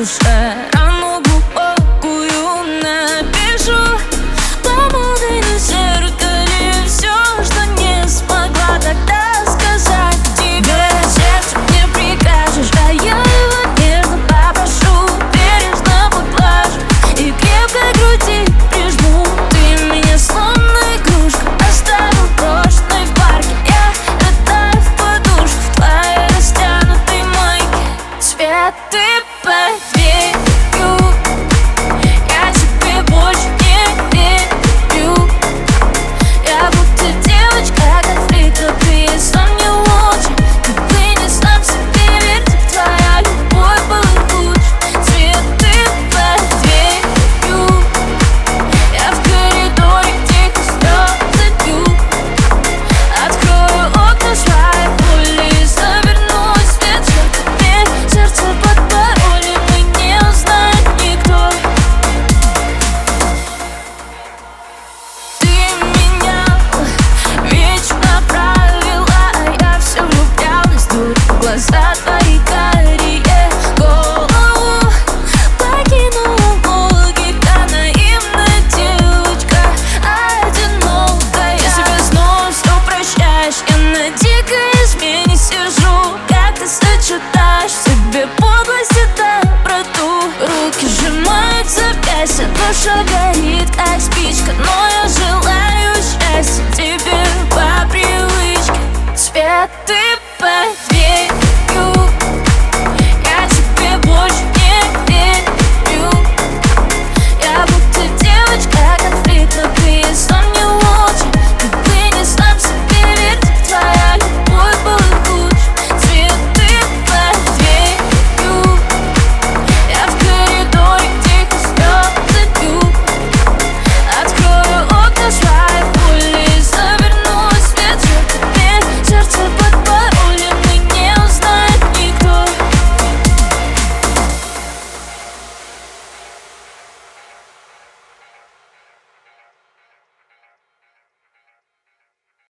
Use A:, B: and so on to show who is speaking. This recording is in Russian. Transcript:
A: душе рану глубокую напишу. Кому ты на зеркале все, что не смогла тогда сказать тебе. Сердце мне прикажешь, а я его нежно попрошу. Бережно поглажу и крепко к груди прижму. Ты меня словно игрушка оставил брошенной в парке. Я рыдаю в подушку в твоей растянутой майке. Цветы поверю, я тебе больше не верю. Я будто девочка, конфликта, ты сам не лучше. Ты вынес сам себе верить, твоя любовь была лучше. Цветы поверю, я в коридоре тихо слезы пью. Открою окна своей боли и завернусь в свет. Теперь сердце под паролем и не узнает никто. Ты меня вечно правила, а я все влюблялась, дура. Глаза твои карие, голову покинула логика. Наивная девочка, одинокая. Я себе снова все прощаешь, я на дикой измене сижу. Как ты сочетаешь в себе подлость и доброту? Руки сжимаются, бесит, душа горит, как спичка. Но я желаю счастья тебе по привычке. Цветы